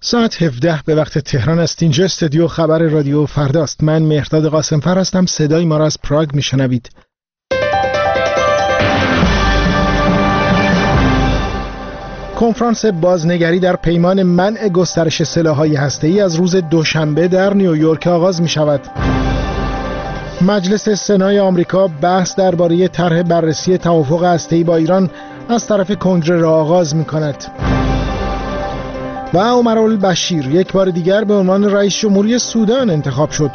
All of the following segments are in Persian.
ساعت 17 به وقت تهران است. اینجا استودیو خبر رادیو فرداست. من مهرداد قاسمفر هستم. صدای ما را از پراگ میشنوید. کنفرانس بازنگری در پیمان منع گسترش سلاح‌های هسته‌ای از روز دوشنبه در نیویورک آغاز می‌شود. مجلس سنای آمریکا بحث درباره طرح بررسی توافق هسته‌ای با ایران از طرف کنگره را آغاز می‌کند. و عمرالبشیر یک بار دیگر به عنوان رئیس جمهوری سودان انتخاب شد.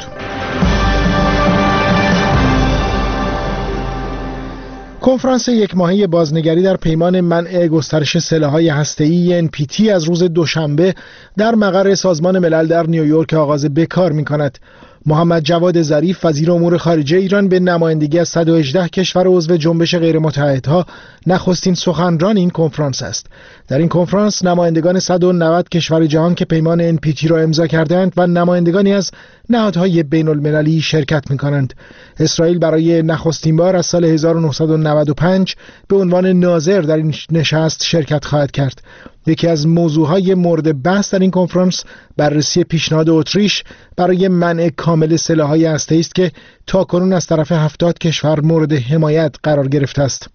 کنفرانس یک ماهه بازنگری در پیمان منع گسترش سلاح‌های هسته‌ای NPT از روز دوشنبه در مقر سازمان ملل در نیویورک آغاز به کار می‌کند. محمد جواد ظریف وزیر امور خارجه ایران به نمایندگی از 118 کشور عضو جنبش غیرمتحدها نخستین سخنران این کنفرانس است. در این کنفرانس نمایندگان 190 کشور جهان که پیمان NPT را امضا کردند و نمایندگانی از نهادهای بین المللی شرکت می‌کنند. اسرائیل برای نخستین بار از سال 1995 به عنوان ناظر در این نشست شرکت خواهد کرد. یکی از موضوعهای مورد بحث در این کنفرانس بررسی پیشنهاد اتریش برای منع کامل سلاح‌های هسته‌ای است که تاکنون از طرف 70 کشور مورد حمایت قرار گرفته است.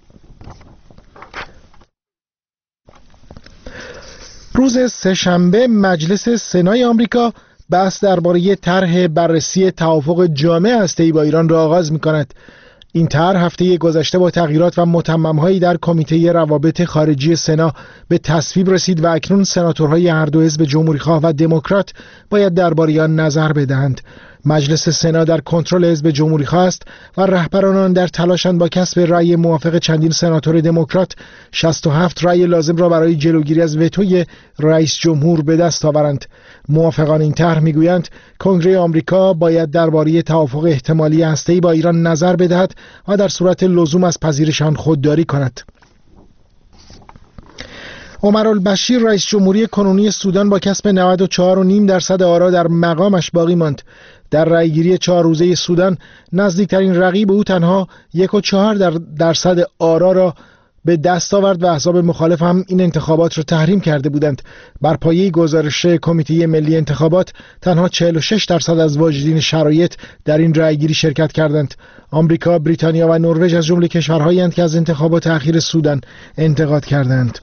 روز سه‌شنبه مجلس سنای آمریکا بحث درباره طرح بررسی توافق جامع هسته‌ای با ایران را آغاز می‌کند. این طرح هفته گذشته با تغییرات و متمم‌هایی در کمیته روابط خارجی سنا به تصویب رسید و اکنون سناتورهای هر دو حزب جمهوری‌خواه و دموکرات باید درباره آن نظر بدهند. مجلس سنا در کنترل حزب جمهوری‌خواه است و رهبران آن در تلاشند با کسب رأی موافق چندین سناتور دموکرات 67 رأی لازم را برای جلوگیری از وتوی رئیس جمهور به دست آورند. موافقان این طرح میگویند کنگره آمریکا باید درباره توافق احتمالی هسته‌ای با ایران نظر بدهد و در صورت لزوم از پذیرش آن خودداری کند. عمرالبشیر رئیس جمهوری کنونی سودان با کسب 94.5% آرا در مقامش باقی ماند. در رأیگیری 4 روزه سودان نزدیکترین رقیب او تنها 1.4% آرا را به دست آورد و احزاب مخالف هم این انتخابات را تحریم کرده بودند. بر پایه گزارش کمیته ملی انتخابات تنها 46% از واجدین شرایط در این رأیگیری شرکت کردند. آمریکا، بریتانیا و نروژ از جمله کشورهایی اند که از انتخابات اخیر سودان انتقاد کردند.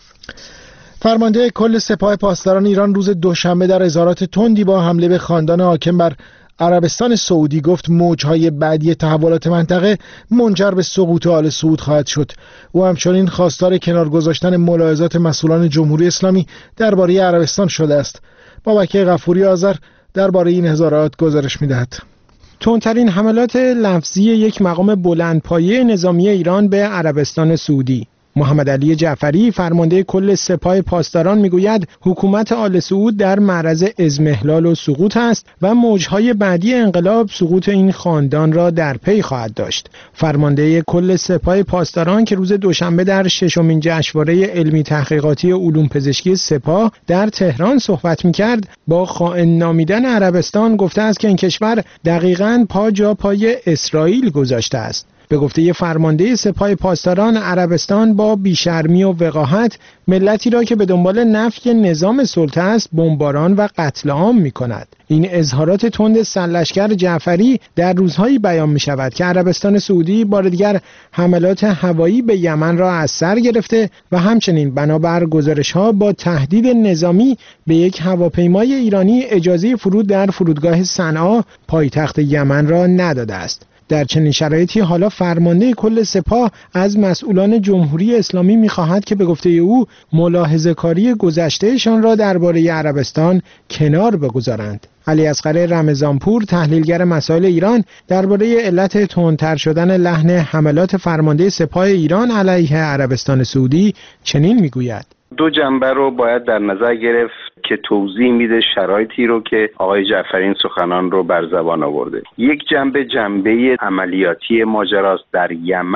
فرمانده کل سپاه پاسداران ایران روز دوشنبه در اظهارات تندی با حمله به خاندان حاکم بر عربستان سعودی گفت موج‌های بعدی تحولات منطقه منجر به سقوط آل سعود خواهد شد. او همچنین خواستار کنار گذاشتن ملاحظات مسئولان جمهوری اسلامی درباره عربستان شده است. بابک غفوری آذر درباره این اظهارات گزارش می‌دهد. تندترین حملات لفظی یک مقام بلندپایه نظامی ایران به عربستان سعودی. محمد علی جعفری فرمانده کل سپاه پاسداران میگوید حکومت آل سعود در معرض اضمحلال و سقوط است و موجهای بعدی انقلاب سقوط این خاندان را در پی خواهد داشت. فرمانده کل سپاه پاسداران که روز دوشنبه در 6مین جشنواره علمی تحقیقاتی علوم پزشکی سپاه در تهران صحبت میکرد با خائن نامیدن عربستان گفته است که این کشور دقیقاً پا جا پای اسرائیل گذاشته است. به گفته فرمانده سپاه پاسداران عربستان با بیشرمی و وقاحت ملتی را که به دنبال نفی نظام سلطه است بمباران و قتل عام می کند. این اظهارات تند سرلشکر جعفری در روزهایی بیان می شود که عربستان سعودی بار دیگر حملات هوایی به یمن را از سر گرفته و همچنین بنابر گزارش ها با تهدید نظامی به یک هواپیمای ایرانی اجازه فرود در فرودگاه صنعا پایتخت یمن را نداده است. در چنین شرایطی حالا فرمانده کل سپاه از مسئولان جمهوری اسلامی می‌خواهد که به گفته او ملاحظه‌کاری گذشتهشان را درباره عربستان کنار بگذارند. علی اصغر رمضانپور تحلیلگر مسائل ایران درباره علت تندتر شدن لحن حملات فرمانده سپاه ایران علیه عربستان سعودی چنین میگوید: دو جنبه رو باید در نظر گرفت که توضیح میده شرایطی رو که آقای جعفری این سخنان رو بر زبان آورده. یک جنبه عملیاتی ماجراست در یمن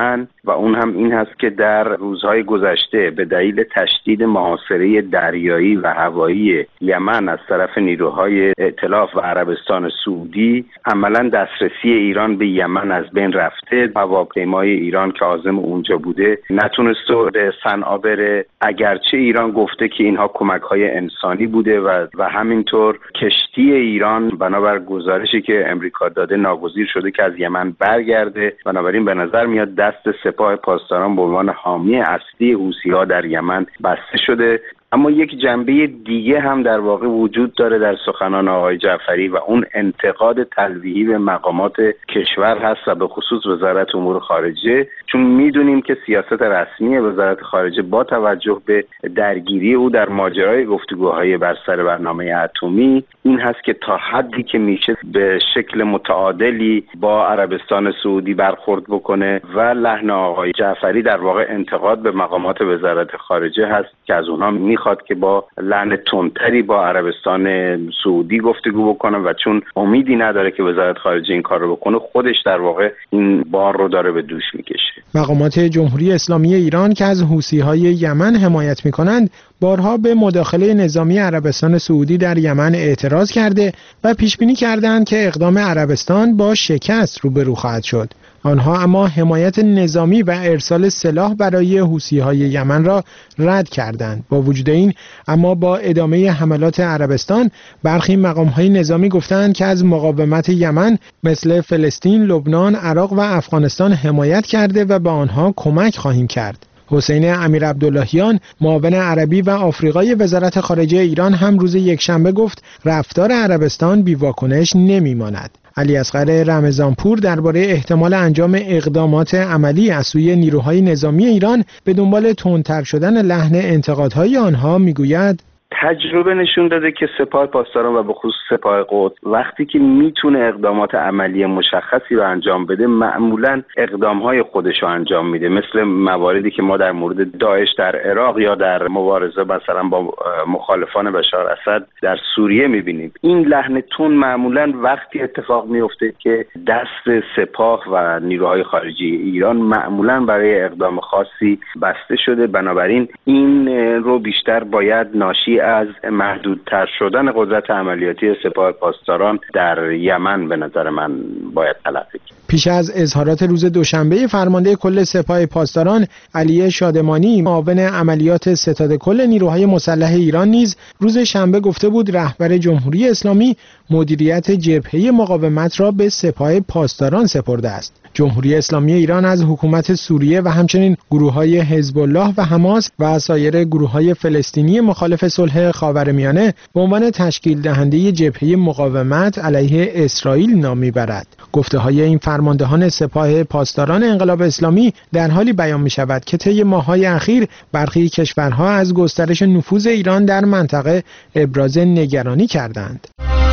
و اون هم این هست که در روزهای گذشته به دلیل تشدید محاصره دریایی و هوایی یمن از طرف نیروهای ائتلاف و عربستان سعودی عملا دسترسی ایران به یمن از بین رفته. هواپیمای ایران که عازم اونجا بوده نتونست به صنعا بره، اگرچه ایران گفته که اینها کمک‌های انسانی بوده و همینطور کشتی ایران بنابر گزارشی که امریکا داده ناگزیر شده که از یمن برگرده. بنابراین به نظر میاد دست سپاه پاسداران به عنوان حامی اصلی حوثی‌ها در یمن بسته شده. اما یک جنبه دیگه هم در واقع وجود داره در سخنان آقای جعفری و اون انتقاد تلویحی به مقامات کشور هست و به خصوص وزارت امور خارجه، چون میدونیم که سیاست رسمی وزارت خارجه با توجه به درگیری او در ماجرای گفتگوهای بر سر برنامه اتمی این هست که تا حدی که میشه به شکل متعادلی با عربستان سعودی برخورد بکنه و لحن آقای جعفری در واقع انتقاد به مقامات وزارت خارجه هست که از اونها میخواد که با لحن تندتری با عربستان سعودی گفتگو بکنه و چون امیدی نداره که وزارت خارجه این کار رو بکنه خودش در واقع این بار رو داره به دوش میکشه. مقامات جمهوری اسلامی ایران که از حوثی‌های یمن حمایت میکنند بارها به مداخله نظامی عربستان سعودی در یمن اعتراض کرده و پیش بینی کردند که اقدام عربستان با شکست روبرو خواهد شد. آنها اما حمایت نظامی و ارسال سلاح برای حوثی‌های یمن را رد کردند. با وجود این اما با ادامه حملات عربستان برخی مقام‌های نظامی گفتند که از مقاومت یمن مثل فلسطین، لبنان، عراق و افغانستان حمایت کرده و به آنها کمک خواهیم کرد. حسین امیرعبداللهیان معاون عربی و آفریقای وزارت خارجه ایران هم روز یکشنبه گفت رفتار عربستان بی‌واکنش نمی‌ماند. علی اصغر رمضانپور درباره احتمال انجام اقدامات عملی از سوی نیروهای نظامی ایران به دنبال تندتر شدن لحن انتقادهای آنها میگوید تجربه نشون داده که سپاه پاسداران و به خصوص سپاه قدس وقتی که میتونه اقدامات عملی مشخصی رو انجام بده معمولا اقدامهای خودش رو انجام میده، مثل مواردی که ما در مورد داعش در عراق یا در مبارزه مثلا با مخالفان بشار اسد در سوریه میبینیم. این لحن تون معمولا وقتی اتفاق میفته که دست سپاه و نیروهای خارجی ایران معمولا برای اقدام خاصی بسته شده. بنابراین این رو بیشتر باید ناشی از محدودتر شدن قدرت عملیاتی سپاه پاسداران در یمن به نظر من باید تلقی کرد. پیش از اظهارات روز دوشنبه فرمانده کل سپاه پاسداران علی شادمانی معاون عملیات ستاد کل نیروهای مسلح ایران نیز روز شنبه گفته بود رهبر جمهوری اسلامی مدیریت جبهه مقاومت را به سپاه پاسداران سپرده است. جمهوری اسلامی ایران از حکومت سوریه و همچنین گروه‌های حزب الله و حماس و سایر گروه‌های فلسطینی مخالف صلح خاورمیانه به عنوان تشکیل دهنده جبهه مقاومت علیه اسرائیل نام می‌برد. گفته‌های این فرماندهان سپاه پاسداران انقلاب اسلامی در حالی بیان می‌شود که طی ماه‌های اخیر برخی کشورها از گسترش نفوذ ایران در منطقه ابراز نگرانی کردند.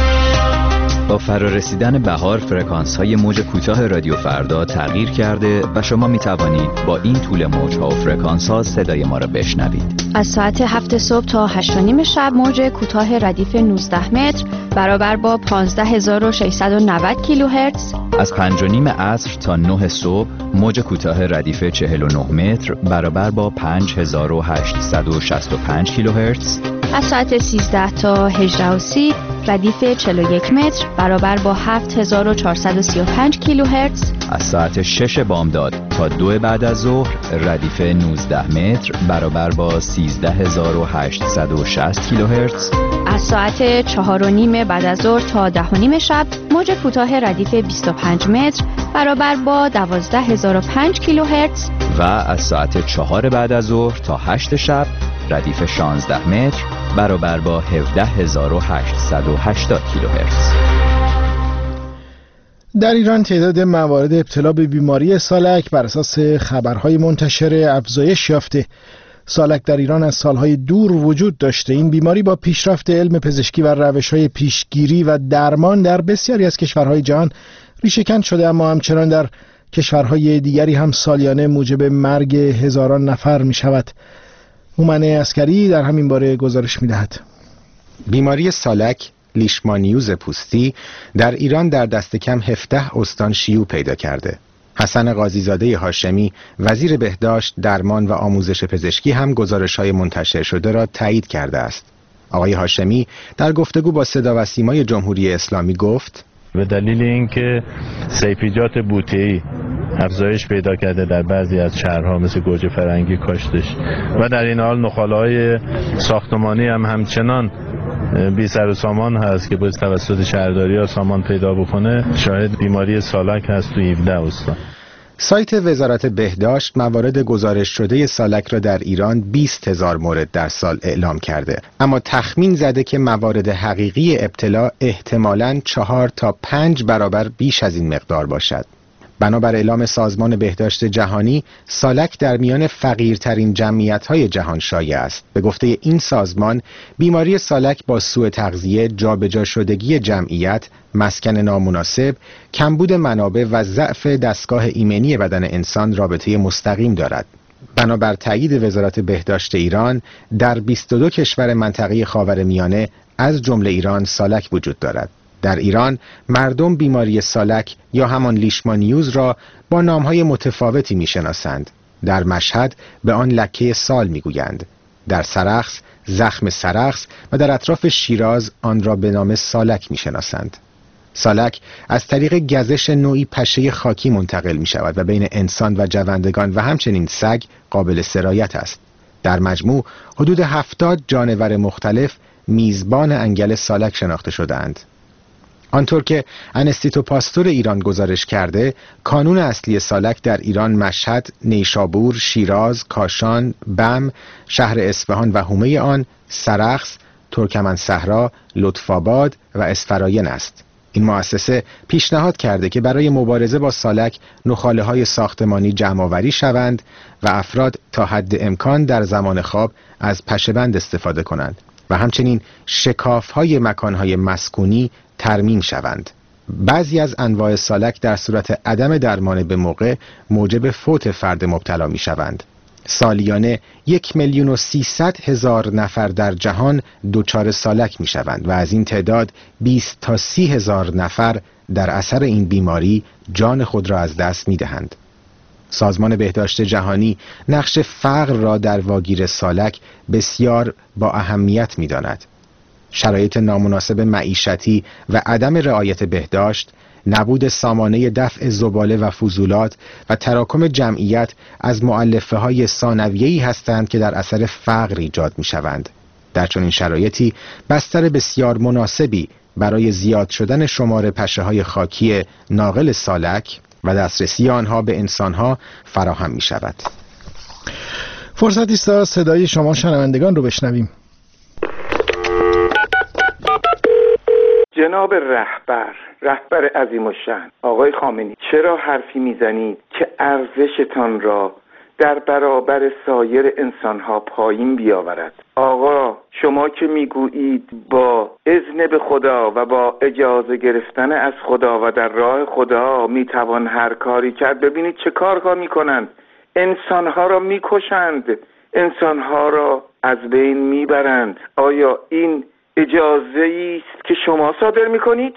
با فرارسیدن بهار فرکانس‌های موج کوتاه رادیو فردا تغییر کرده و شما می توانید با این طول موج‌ها و فرکانس‌ها صدای ما را بشنوید. از ساعت 7 صبح تا 8:30 شب موج کوتاه ردیف 19 متر برابر با 15690 کیلوهرتز. از 5:30 عصر تا 9 صبح موج کوتاه ردیف 49 متر برابر با 5865 کیلوهرتز. از ساعت 13 تا 18:30 ردیف 41 متر برابر با 7435 کیلوهرتز. از ساعت 6 بامداد تا 2 بعد از ظهر ردیف 19 متر برابر با 13860 کیلوهرتز. از ساعت 4:30 بعد از ظهر تا 10:30 شب موج کوتاه ردیف 25 متر برابر با 12005 کیلوهرتز. و از ساعت 4 بعد از ظهر تا 8 شب ردیف 16 متر برابر با 17880 کیلوهرتز. در ایران تعداد موارد ابتلا به بیماری سالک بر اساس خبرهای منتشر افزایش یافته. سالک در ایران از سالهای دور وجود داشته. این بیماری با پیشرفت علم پزشکی و روش‌های پیشگیری و درمان در بسیاری از کشورهای جهان ریشه‌کن شده، اما همچنان در کشورهای دیگری هم سالیانه موجب مرگ هزاران نفر می شود. مومن عسکری در همین باره گزارش می دهد. بیماری سالک، لیشمانیوز پوستی، در ایران در دست کم 17 استان شیوع پیدا کرده. حسن قاضیزاده هاشمی وزیر بهداشت، درمان و آموزش پزشکی هم گزارش‌های منتشر شده را تایید کرده است. آقای هاشمی در گفتگو با صدا و سیمای جمهوری اسلامی گفت: به دلیل اینکه سیفیجات بوته‌ای افزایش پیدا کرده در بعضی از شهرها مثل گوجه فرنگی کاشتش و در این حال نخاله‌های ساختمانی هم همچنان بی سر و سامان هست که باید توسط شهرداری ها سامان پیدا بکنه، شاهد بیماری سالک هست تو 17 استان. سایت وزارت بهداشت موارد گزارش شده سالک را در ایران 20,000 مورد در سال اعلام کرده، اما تخمین زده که موارد حقیقی ابتلا احتمالاً 4 تا 5 برابر بیش از این مقدار باشد. بنابر اعلام سازمان بهداشت جهانی، سالک در میان فقیرترین جمعیت‌های جهان شایع است. به گفته این سازمان، بیماری سالک با سوء تغذیه، جابجا شدگی جمعیت، مسکن نامناسب، کمبود منابع و ضعف دستگاه ایمنی بدن انسان رابطه مستقیم دارد. بنابر تایید وزارت بهداشت ایران، در 22 کشور منطقه خاورمیانه از جمله ایران سالک وجود دارد. در ایران مردم بیماری سالک یا همان لیشمانیوز را با نامهای متفاوتی میشناسند. در مشهد به آن لکه سال میگویند، در سرخس زخم سرخس و در اطراف شیراز آن را به نام سالک میشناسند. سالک از طریق گزش نوعی پشه خاکی منتقل می شود و بین انسان و جوندگان و همچنین سگ قابل سرایت است. در مجموع حدود 70 جانور مختلف میزبان انگل سالک شناخته شده‌اند. آنطور که انستیتو پاستور ایران گزارش کرده، کانون اصلی سالک در ایران مشهد، نیشابور، شیراز، کاشان، بم، شهر اصفهان و حومه آن، سرخس، ترکمنصحرا، لطف‌آباد و اسفراین است. این مؤسسه پیشنهاد کرده که برای مبارزه با سالک نخاله‌های ساختمانی جمع‌آوری شوند و افراد تا حد امکان در زمان خواب از پشه‌بند استفاده کنند و همچنین شکاف‌های مکان‌های مسکونی ترمیم شوند. بعضی از انواع سالک در صورت عدم درمان به موقع موجب فوت فرد مبتلا می شوند. سالیانه 1,300,000 نفر در جهان دچار سالک می شوند و از این تعداد 20 تا 30,000 نفر در اثر این بیماری جان خود را از دست می دهند. سازمان بهداشت جهانی نقش فقر را در واگیر سالک بسیار با اهمیت می داند. شرایط نامناسب معیشتی و عدم رعایت بهداشت، نبود سامانه دفع زباله و فضولات و تراکم جمعیت از مؤلفه‌های ثانویه‌ای هستند که در اثر فقر ایجاد می‌شوند. در چنین شرایطی بستر بسیار مناسبی برای زیاد شدن شمار پشه‌های خاکی ناقل سالک و دسترسی آنها به انسانها فراهم می‌شود. فرصتی است تا صدای شما شنوندگان رو بشنویم. جناب رهبر عظیم الشأن آقای خامنه‌ای، چرا حرفی میزنید که ارزشتان را در برابر سایر انسانها پایین بیاورد؟ آقا، شما که میگویید با اذن به خدا و با اجازه گرفتن از خدا و در راه خدا میتوان هر کاری کرد، ببینید چه کارها میکنند. انسانها را میکشند، انسانها را از بین میبرند. آیا این اجازه است که شما صادر میکنید؟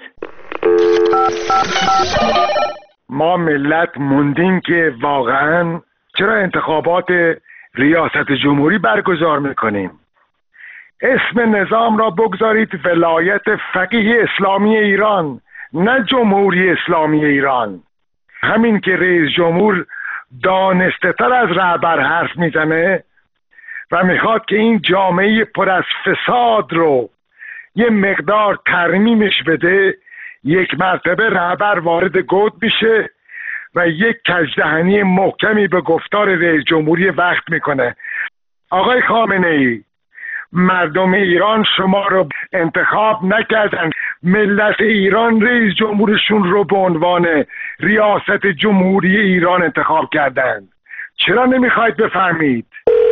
ما ملت موندیم که واقعا چرا انتخابات ریاست جمهوری برگزار میکنیم؟ اسم نظام را بگذارید ولایت فقیه اسلامی ایران، نه جمهوری اسلامی ایران. همین که رئیس جمهور دانسته تر از رهبر حرف میزنه و میخواد که این جامعه پر از فساد رو یه مقدار ترمیمش بده، یک مرتبه رهبر وارد گود میشه و یک کجدهنی محکمی به گفتار رئیس جمهوری وقت میکنه. آقای خامنه‌ای، مردم ایران شما رو انتخاب نکردن، ملت ایران رئیس جمهورشون رو به عنوان ریاست جمهوری ایران انتخاب کردند. چرا نمیخواید بفهمید؟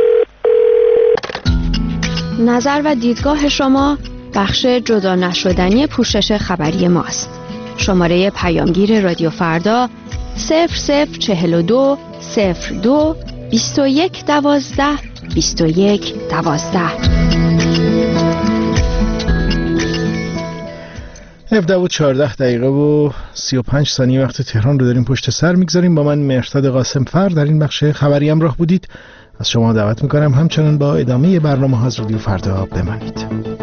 نظر و دیدگاه شما بخش جدا نشدنی پوشش خبری ماست. شماره پیامگیر رادیو فردا 0042 02 21 12 21 12. 17:14 و 35 ثانیه وقت تهران رو داریم پشت سر میگذاریم. با من مهرداد قاسم فر در این بخش خبری همراه بودید. از شما دعوت میکنم همچنان با ادامه برنامه ها از رادیو فردا بمانید.